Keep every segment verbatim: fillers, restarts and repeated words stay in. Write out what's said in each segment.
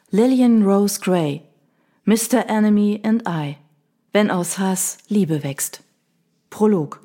Lillian Rose Gray, Mister Enemy and I, wenn aus Hass Liebe wächst. Prolog.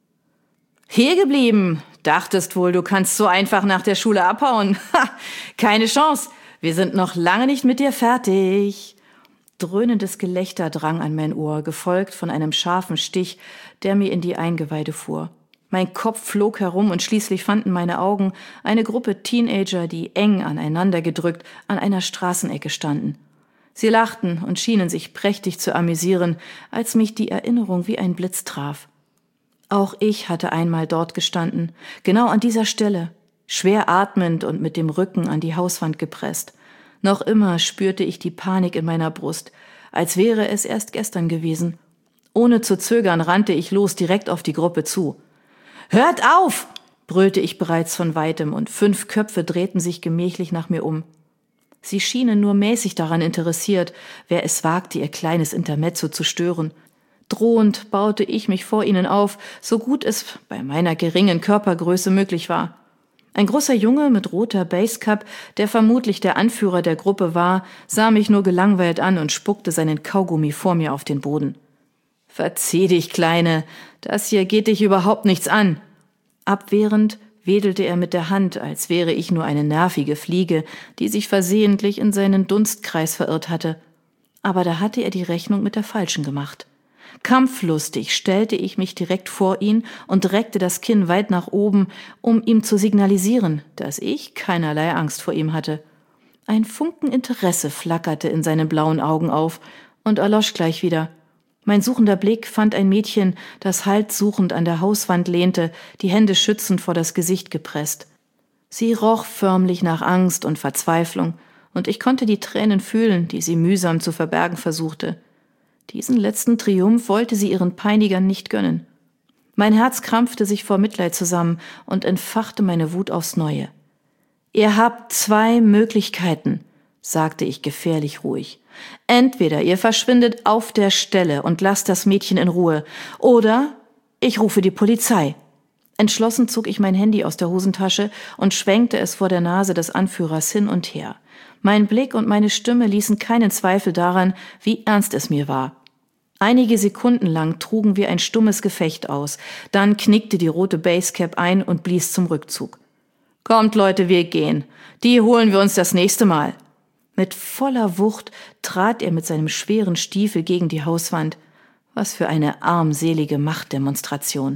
Hier geblieben? Dachtest wohl, du kannst so einfach nach der Schule abhauen? Ha, keine Chance. Wir sind noch lange nicht mit dir fertig. Dröhnendes Gelächter drang an mein Ohr, gefolgt von einem scharfen Stich, der mir in die Eingeweide fuhr. Mein Kopf flog herum und schließlich fanden meine Augen eine Gruppe Teenager, die eng aneinander gedrückt an einer Straßenecke standen. Sie lachten und schienen sich prächtig zu amüsieren, als mich die Erinnerung wie ein Blitz traf. Auch ich hatte einmal dort gestanden, genau an dieser Stelle, schwer atmend und mit dem Rücken an die Hauswand gepresst. Noch immer spürte ich die Panik in meiner Brust, als wäre es erst gestern gewesen. Ohne zu zögern rannte ich los direkt auf die Gruppe zu. »Hört auf!« brüllte ich bereits von weitem, und fünf Köpfe drehten sich gemächlich nach mir um. Sie schienen nur mäßig daran interessiert, wer es wagte, ihr kleines Intermezzo zu stören. Drohend baute ich mich vor ihnen auf, so gut es bei meiner geringen Körpergröße möglich war. Ein großer Junge mit roter Basecap, der vermutlich der Anführer der Gruppe war, sah mich nur gelangweilt an und spuckte seinen Kaugummi vor mir auf den Boden. »Verzieh dich, Kleine, das hier geht dich überhaupt nichts an!« Abwehrend wedelte er mit der Hand, als wäre ich nur eine nervige Fliege, die sich versehentlich in seinen Dunstkreis verirrt hatte. Aber da hatte er die Rechnung mit der Falschen gemacht. Kampflustig stellte ich mich direkt vor ihn und reckte das Kinn weit nach oben, um ihm zu signalisieren, dass ich keinerlei Angst vor ihm hatte. Ein Funken Interesse flackerte in seinen blauen Augen auf und erlosch gleich wieder. Mein suchender Blick fand ein Mädchen, das haltsuchend an der Hauswand lehnte, die Hände schützend vor das Gesicht gepresst. Sie roch förmlich nach Angst und Verzweiflung, und ich konnte die Tränen fühlen, die sie mühsam zu verbergen versuchte. Diesen letzten Triumph wollte sie ihren Peinigern nicht gönnen. Mein Herz krampfte sich vor Mitleid zusammen und entfachte meine Wut aufs Neue. »Ihr habt zwei Möglichkeiten«, sagte ich gefährlich ruhig. »Entweder ihr verschwindet auf der Stelle und lasst das Mädchen in Ruhe, oder ich rufe die Polizei.« Entschlossen zog ich mein Handy aus der Hosentasche und schwenkte es vor der Nase des Anführers hin und her. Mein Blick und meine Stimme ließen keinen Zweifel daran, wie ernst es mir war. Einige Sekunden lang trugen wir ein stummes Gefecht aus, dann knickte die rote Basecap ein und blies zum Rückzug. »Kommt, Leute, wir gehen. Die holen wir uns das nächste Mal.« Mit voller Wucht trat er mit seinem schweren Stiefel gegen die Hauswand. Was für eine armselige Machtdemonstration.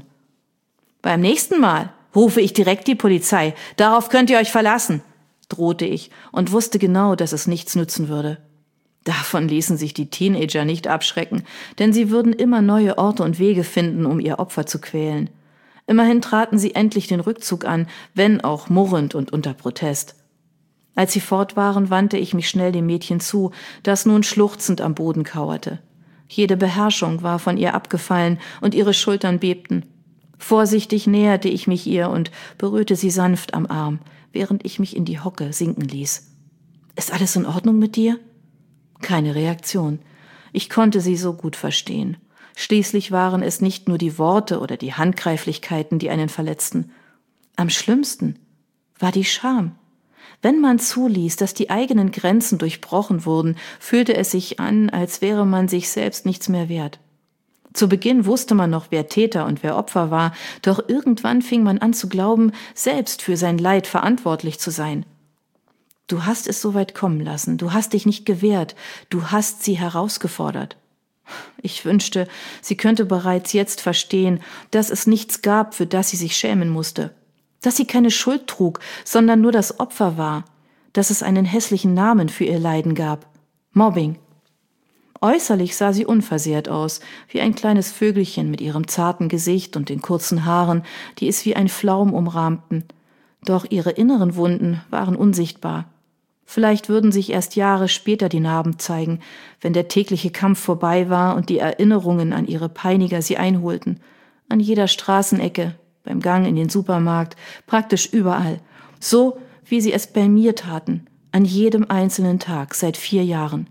»Beim nächsten Mal rufe ich direkt die Polizei. Darauf könnt ihr euch verlassen«, drohte ich und wusste genau, dass es nichts nützen würde. Davon ließen sich die Teenager nicht abschrecken, denn sie würden immer neue Orte und Wege finden, um ihr Opfer zu quälen. Immerhin traten sie endlich den Rückzug an, wenn auch murrend und unter Protest. Als sie fort waren, wandte ich mich schnell dem Mädchen zu, das nun schluchzend am Boden kauerte. Jede Beherrschung war von ihr abgefallen und ihre Schultern bebten. Vorsichtig näherte ich mich ihr und berührte sie sanft am Arm, während ich mich in die Hocke sinken ließ. »Ist alles in Ordnung mit dir?« Keine Reaktion. Ich konnte sie so gut verstehen. Schließlich waren es nicht nur die Worte oder die Handgreiflichkeiten, die einen verletzten. Am schlimmsten war die Scham. Wenn man zuließ, dass die eigenen Grenzen durchbrochen wurden, fühlte es sich an, als wäre man sich selbst nichts mehr wert. Zu Beginn wusste man noch, wer Täter und wer Opfer war, doch irgendwann fing man an zu glauben, selbst für sein Leid verantwortlich zu sein. Du hast es so weit kommen lassen, du hast dich nicht gewehrt, du hast sie herausgefordert. Ich wünschte, sie könnte bereits jetzt verstehen, dass es nichts gab, für das sie sich schämen musste. Dass sie keine Schuld trug, sondern nur das Opfer war. Dass es einen hässlichen Namen für ihr Leiden gab. Mobbing. Äußerlich sah sie unversehrt aus, wie ein kleines Vögelchen mit ihrem zarten Gesicht und den kurzen Haaren, die es wie ein Flaum umrahmten. Doch ihre inneren Wunden waren unsichtbar. Vielleicht würden sich erst Jahre später die Narben zeigen, wenn der tägliche Kampf vorbei war und die Erinnerungen an ihre Peiniger sie einholten. An jeder Straßenecke, beim Gang in den Supermarkt, praktisch überall. So, wie sie es bei mir taten, an jedem einzelnen Tag seit vier Jahren.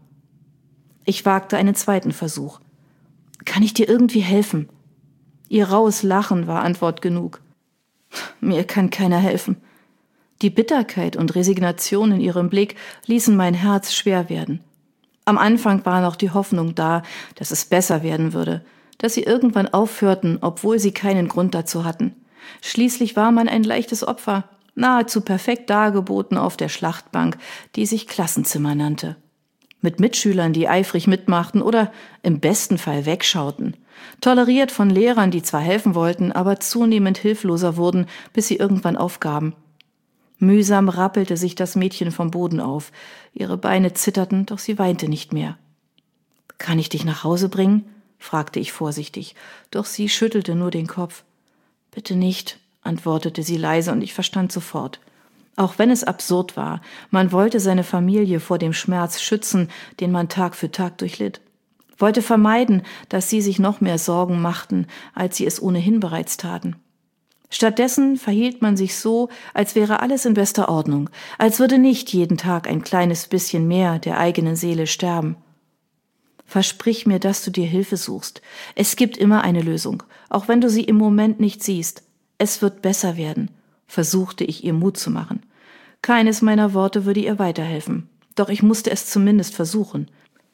Ich wagte einen zweiten Versuch. »Kann ich dir irgendwie helfen?« Ihr raues Lachen war Antwort genug. »Mir kann keiner helfen.« Die Bitterkeit und Resignation in ihrem Blick ließen mein Herz schwer werden. Am Anfang war noch die Hoffnung da, dass es besser werden würde, dass sie irgendwann aufhörten, obwohl sie keinen Grund dazu hatten. Schließlich war man ein leichtes Opfer, nahezu perfekt dargeboten auf der Schlachtbank, die sich Klassenzimmer nannte. Mit Mitschülern, die eifrig mitmachten oder im besten Fall wegschauten. Toleriert von Lehrern, die zwar helfen wollten, aber zunehmend hilfloser wurden, bis sie irgendwann aufgaben. Mühsam rappelte sich das Mädchen vom Boden auf. Ihre Beine zitterten, doch sie weinte nicht mehr. »Kann ich dich nach Hause bringen?« fragte ich vorsichtig, doch sie schüttelte nur den Kopf. »Bitte nicht«, antwortete sie leise, und ich verstand sofort. Auch wenn es absurd war, man wollte seine Familie vor dem Schmerz schützen, den man Tag für Tag durchlitt. Wollte vermeiden, dass sie sich noch mehr Sorgen machten, als sie es ohnehin bereits taten. Stattdessen verhielt man sich so, als wäre alles in bester Ordnung, als würde nicht jeden Tag ein kleines bisschen mehr der eigenen Seele sterben. Versprich mir, dass du dir Hilfe suchst. Es gibt immer eine Lösung, auch wenn du sie im Moment nicht siehst. Es wird besser werden, versuchte ich ihr Mut zu machen. Keines meiner Worte würde ihr weiterhelfen, doch ich musste es zumindest versuchen.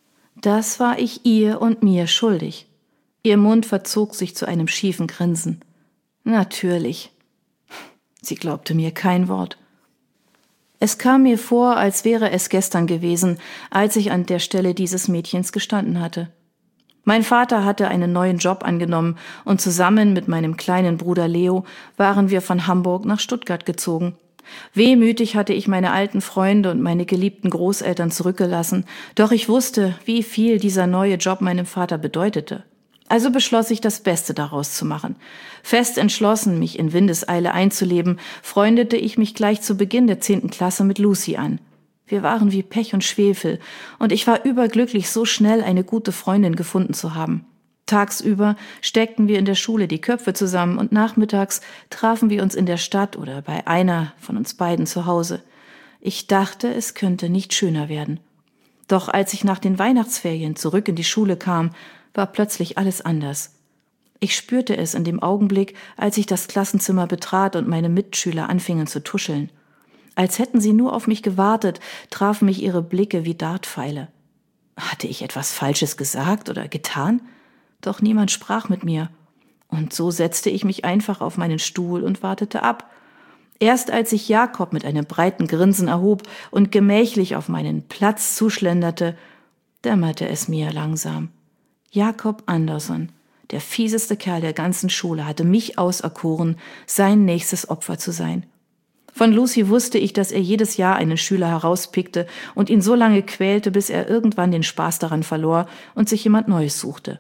Das war ich ihr und mir schuldig. Ihr Mund verzog sich zu einem schiefen Grinsen. Natürlich. Sie glaubte mir kein Wort. Es kam mir vor, als wäre es gestern gewesen, als ich an der Stelle dieses Mädchens gestanden hatte. Mein Vater hatte einen neuen Job angenommen und zusammen mit meinem kleinen Bruder Leo waren wir von Hamburg nach Stuttgart gezogen. Wehmütig hatte ich meine alten Freunde und meine geliebten Großeltern zurückgelassen, doch ich wusste, wie viel dieser neue Job meinem Vater bedeutete. Also beschloss ich, das Beste daraus zu machen. Fest entschlossen, mich in Windeseile einzuleben, freundete ich mich gleich zu Beginn der zehnten Klasse mit Lucy an. Wir waren wie Pech und Schwefel, und ich war überglücklich, so schnell eine gute Freundin gefunden zu haben. Tagsüber steckten wir in der Schule die Köpfe zusammen und nachmittags trafen wir uns in der Stadt oder bei einer von uns beiden zu Hause. Ich dachte, es könnte nicht schöner werden. Doch als ich nach den Weihnachtsferien zurück in die Schule kam, war plötzlich alles anders. Ich spürte es in dem Augenblick, als ich das Klassenzimmer betrat und meine Mitschüler anfingen zu tuscheln. Als hätten sie nur auf mich gewartet, trafen mich ihre Blicke wie Dartpfeile. Hatte ich etwas Falsches gesagt oder getan? Doch niemand sprach mit mir. Und so setzte ich mich einfach auf meinen Stuhl und wartete ab. Erst als sich Jakob mit einem breiten Grinsen erhob und gemächlich auf meinen Platz zuschlenderte, dämmerte es mir langsam. Jakob Andersson, der fieseste Kerl der ganzen Schule, hatte mich auserkoren, sein nächstes Opfer zu sein. Von Lucy wusste ich, dass er jedes Jahr einen Schüler herauspickte und ihn so lange quälte, bis er irgendwann den Spaß daran verlor und sich jemand Neues suchte.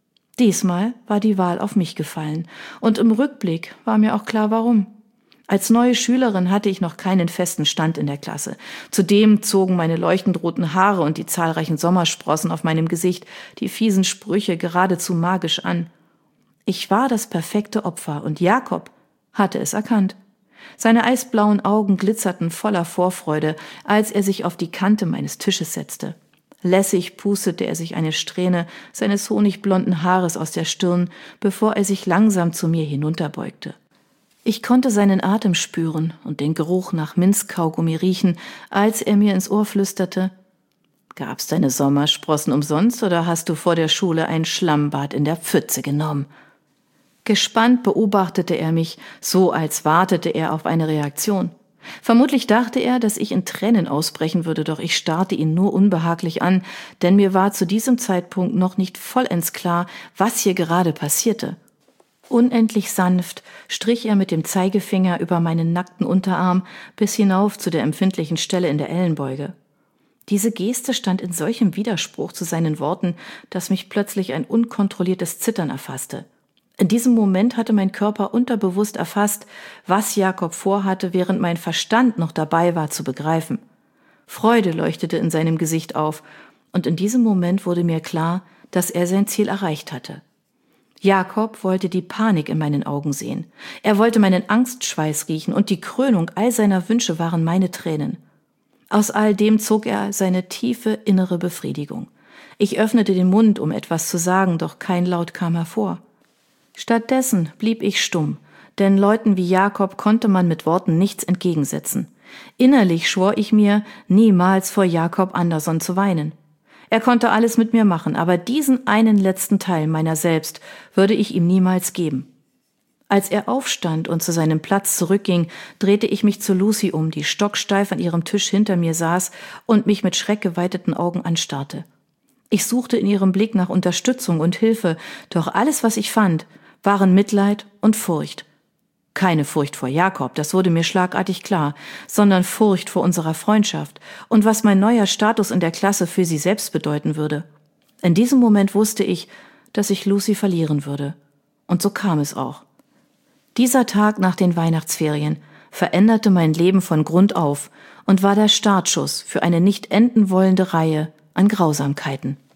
Diesmal war die Wahl auf mich gefallen, und im Rückblick war mir auch klar, warum. Als neue Schülerin hatte ich noch keinen festen Stand in der Klasse. Zudem zogen meine leuchtend roten Haare und die zahlreichen Sommersprossen auf meinem Gesicht die fiesen Sprüche geradezu magisch an. Ich war das perfekte Opfer, und Jakob hatte es erkannt. Seine eisblauen Augen glitzerten voller Vorfreude, als er sich auf die Kante meines Tisches setzte. Lässig pustete er sich eine Strähne seines honigblonden Haares aus der Stirn, bevor er sich langsam zu mir hinunterbeugte. Ich konnte seinen Atem spüren und den Geruch nach Minzkaugummi riechen, als er mir ins Ohr flüsterte: »Gab's deine Sommersprossen umsonst oder hast du vor der Schule ein Schlammbad in der Pfütze genommen?« Gespannt beobachtete er mich, so als wartete er auf eine Reaktion. Vermutlich dachte er, dass ich in Tränen ausbrechen würde, doch ich starrte ihn nur unbehaglich an, denn mir war zu diesem Zeitpunkt noch nicht vollends klar, was hier gerade passierte. Unendlich sanft strich er mit dem Zeigefinger über meinen nackten Unterarm bis hinauf zu der empfindlichen Stelle in der Ellenbeuge. Diese Geste stand in solchem Widerspruch zu seinen Worten, dass mich plötzlich ein unkontrolliertes Zittern erfasste. In diesem Moment hatte mein Körper unterbewusst erfasst, was Jakob vorhatte, während mein Verstand noch dabei war zu begreifen. Freude leuchtete in seinem Gesicht auf, und in diesem Moment wurde mir klar, dass er sein Ziel erreicht hatte. Jakob wollte die Panik in meinen Augen sehen. Er wollte meinen Angstschweiß riechen, und die Krönung all seiner Wünsche waren meine Tränen. Aus all dem zog er seine tiefe innere Befriedigung. Ich öffnete den Mund, um etwas zu sagen, doch kein Laut kam hervor. Stattdessen blieb ich stumm, denn Leuten wie Jakob konnte man mit Worten nichts entgegensetzen. Innerlich schwor ich mir, niemals vor Jakob Andersson zu weinen. Er konnte alles mit mir machen, aber diesen einen letzten Teil meiner selbst würde ich ihm niemals geben. Als er aufstand und zu seinem Platz zurückging, drehte ich mich zu Lucy um, die stocksteif an ihrem Tisch hinter mir saß und mich mit schreckgeweiteten Augen anstarrte. Ich suchte in ihrem Blick nach Unterstützung und Hilfe, doch alles, was ich fand, waren Mitleid und Furcht. Keine Furcht vor Jakob, das wurde mir schlagartig klar, sondern Furcht vor unserer Freundschaft und was mein neuer Status in der Klasse für sie selbst bedeuten würde. In diesem Moment wusste ich, dass ich Lucy verlieren würde. Und so kam es auch. Dieser Tag nach den Weihnachtsferien veränderte mein Leben von Grund auf und war der Startschuss für eine nicht enden wollende Reihe an Grausamkeiten.